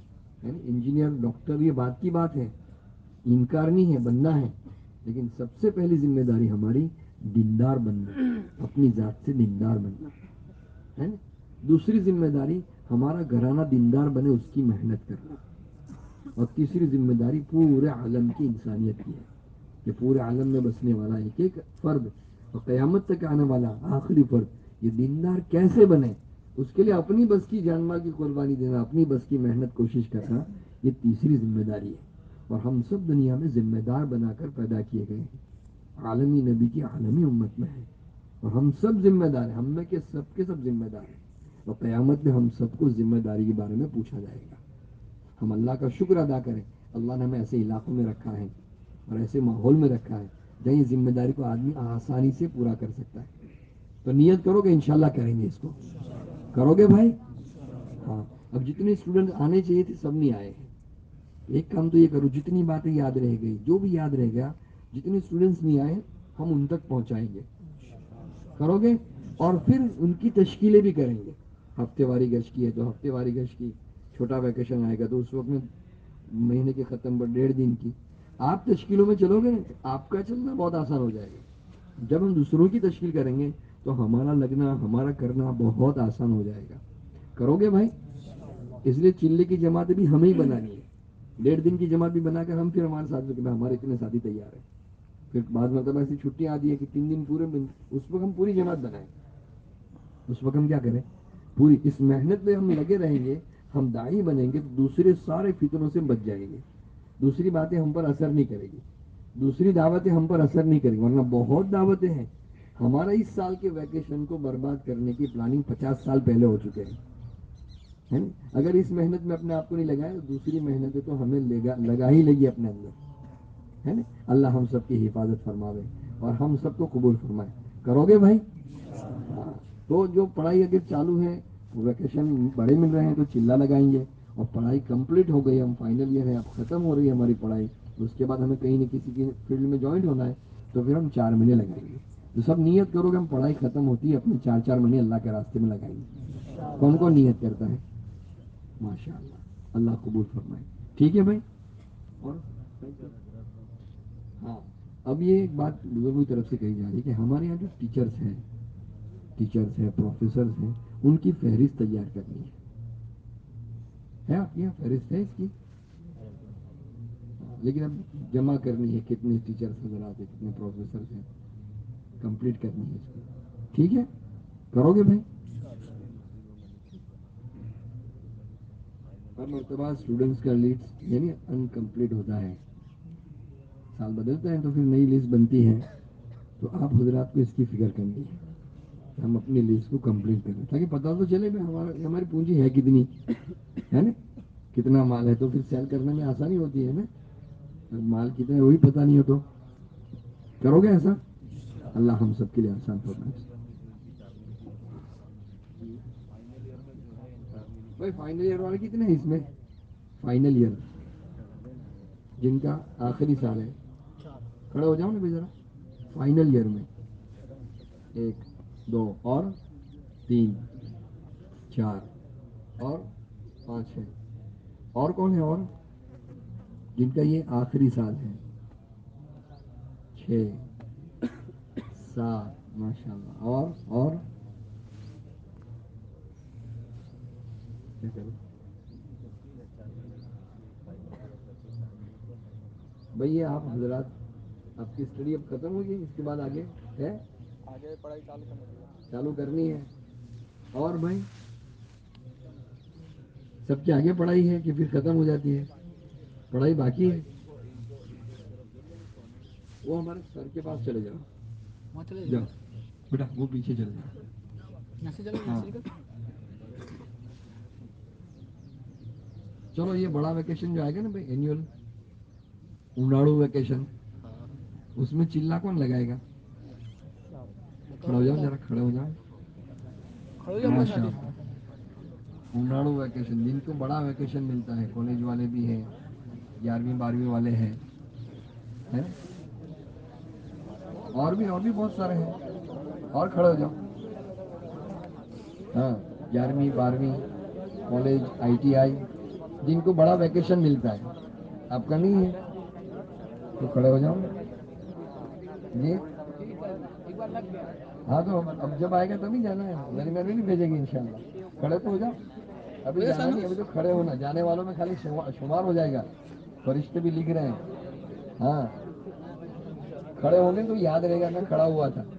انجینئر ڈاکٹر یہ بات کی بات ہے، انکار نہیں ہے، بننا ہے. لیکن سب سے پہلی ذمہ داری ہماری دیندار بننا، اپنی ذات سے دیندار بننا ہے نا. دوسری ذمہ داری ہمارا گھرانہ دیندار بنے، اس کی محنت کرنا. اور تیسری ذمہ داری پورے عالم کی انسانیت کی ہے یہ پورے عالم میں بسنے والا ایک ایک فرد اور قیامت تک آنے والا آخری فرد یہ دیندار کیسے بنے، اس کے لیے اپنی بس کی جان مال کی قربانی دینا، اپنی بس کی محنت کوشش کرنا، یہ تیسری ذمہ داری ہے۔ اور ہم سب دنیا میں ذمہ دار بنا کر پیدا کیے گئے ہیں، عالمی نبی کی عالمی امت میں ہے، اور ہم سب ذمہ دار ہیں، ہم میں کے سب کے سب ذمہ دار ہیں، اور قیامت میں ہم سب کو ذمہ داری کے بارے میں پوچھا جائے گا۔ ہم اللہ کا شکر ادا کریں، اللہ نے ہمیں ایسے علاقوں میں رکھا ہے اور ایسے ماحول میں رکھا ہے جہاں یہ ذمہ داری کو آدمی آسانی سے پورا کر سکتا ہے۔ تو نیت کرو گے انشاءاللہ کریں گے، اس کو کرو گے بھائی؟ ہاں، اب جتنے اسٹوڈنٹ آنے چاہیے تھے سب نہیں آئے ہیں۔ ایک کام تو یہ کرو، جتنی باتیں یاد رہ گئی، جو بھی یاد رہ گیا، جتنے اسٹوڈنٹس نہیں آئے ہم ان تک پہنچائیں گے، کرو گے؟ اور پھر ان کی تشکیلیں بھی کریں گے، ہفتے واری گشت کی ہے تو ہفتے واری گشت کی، چھوٹا ویکیشن آئے گا تو اس وقت میں مہینے کے ختم پر ڈیڑھ دن کی، آپ تشکیلوں میں چلو گے آپ کا چلنا بہت آسان ہو جائے گا۔ جب ہم دوسروں کی تشکیل کریں گے تو ہمارا لگنا، ہمارا کرنا بہت آسان ہو جائے گا، کرو گے بھائی؟ اس لیے چلے کی جماعت بھی ہمیں ہی بنانی ہے، ڈیڑھ دن کی جماعت بھی بنا کر ہم پھر ہمارے ساتھ میں ہمارے اتنے ساتھی تیار ہیں، پھر بعض مرتبہ ایسی چھٹیاں آتی ہے کہ تین دن پورے دن، اس وقت ہم پوری جماعت بنائیں، اس وقت ہم کیا کریں، پوری اس محنت میں ہم لگے رہیں گے، ہم داعی بنیں گے تو دوسرے سارے فتنوں سے بچ جائیں گے، دوسری باتیں ہم پر اثر نہیں کرے گی، دوسری دعوتیں ہم پر اثر نہیں کریں گی، ورنہ بہت دعوتیں ہیں۔ ہمارا اس سال کے ویکیشن کو برباد کرنے کی پلاننگ پچاس سال پہلے ہو چکے ہیں، ہے نا؟ اگر اس محنت میں اپنے آپ کو نہیں لگائے تو دوسری محنتیں تو ہمیں لگا لگا ہی لگی اپنے اندر، ہے نا؟ اللہ ہم سب کی حفاظت فرماوے اور ہم سب کو قبول فرمائے، کرو گے بھائی؟ ہاں، تو جو پڑھائی اگر چالو ہے، ویکیشن بڑے مل رہے ہیں تو چلا لگائیں گے، اور پڑھائی کمپلیٹ ہو گئی، ہم فائنل ایئر ہے، اب ختم ہو رہی ہے ہماری پڑھائی، اس کے بعد ہمیں کہیں نہ کسی کی فیلڈ میں جوائنٹ ہونا ہے تو پھر ہم چار مہینے لگائیں گے، تو سب نیت کرو کہ ہم پڑھائی ختم ہوتی ہے اپنے چار چار مہینے اللہ کے راستے میں لگائیں گے۔ کون کون نیت کرتا ہے؟ ماشاء اللہ، اللہ قبول فرمائے، ٹھیک ہے بھائی؟ اور ہاں، اب یہ ایک بات بزرگوں کی طرف سے کہی جا رہی ہے کہ ہمارے یہاں جو ٹیچرس ہیں ٹیچرس ہیں پروفیسرز ہیں، ان کی فہرست تیار کرنی ہے، ہے آپ کے یہاں فہرست ہے اس کی؟ لیکن اب جمع کرنی ہے، کتنے ٹیچرس حضرات ہیں، کتنے پروفیسرز ہیں، کمپلیٹ کرنی ہے اس کو، ٹھیک ہے؟ کرو گے بھائی؟ ہر مرتبہ اسٹوڈنٹس کا لیسٹ یعنی انکمپلیٹ ہوتا ہے، سال بدلتا ہے تو پھر نئی لیسٹ بنتی ہے، تو آپ حضرات کو اس کی فکر کرنی ہے کہ ہم اپنی لیسٹ کو کمپلیٹ کریں تاکہ پتہ تو چلے بھی ہمارا ہماری پونجی ہے کتنی، ہے نا؟ کتنا مال ہے، تو پھر سیل کرنے میں آسانی ہوتی ہے نا، مال کتنا ہے وہی پتہ نہیں ہو تو، کرو گے ایسا؟ اللہ ہم سب کے لیے آسان فرمائے۔ بھائی فائنل ایئر والے کتنے ہیں اس میں؟ فائنل ایئر جن کا آخری سال ہے، کھڑے ہو جاؤ نا بھائی ذرا، فائنل ایئر میں ایک دو اور تین چار اور پانچ ہے، اور کون ہے اور جن کا یہ آخری سال ہے؟ چھ سات، ماشاء اللہ، اور اور کیا کرو بھائی، یہ آپ حضرات آپ کی اسٹڈی اب ختم ہو گئی، اس کے بعد آگے ہے آگے پڑھائی چالو کرنی ہے، چالو کرنی ہے، اور بھائی سب کی آگے پڑھائی ہے کہ پھر ختم ہو جاتی ہے؟ پڑھائی باقی ہے، وہ ہمارے سر کے پاس چلے جاؤ، جاؤ بیٹا وہ پیچھے چلے جاؤ، ہاں چلو یہ بڑا ویکیشن جو آئے گا نا بھائی، اینیول اناڑو ویکیشن، اس میں چلا کون لگائے گا؟ کھڑے ہو جاؤ ذرا، کھڑے ہو جاؤ، ماشاء اللہ، اناڑو ویکیشن جن کو بڑا ویکیشن ملتا ہے، کالج والے بھی ہیں، گیارہویں بارہویں والے ہیں، اور بھی اور بھی بہت سارے ہیں، اور کھڑے ہو جاؤ، ہاں گیارہویں بارہویں کالج آئی ٹی آئی جن کو بڑا ویکیشن ملتا ہے، آپ کا نہیں ہے تو کھڑے ہو جاؤ جی، ہاں تو اب جب آئے گا تبھی جانا ہے، میری مہربانی نہیں بھیجے گی انشاءاللہ، کھڑے تو ہو جاؤ، ابھی جانا نہیں، ابھی تو کھڑے ہونا، جانے والوں میں خالی شمار ہو جائے گا، فرشتے بھی لکھ رہے ہیں، ہاں کھڑے ہوں گے تو یاد رہے گا میں کھڑا ہوا تھا.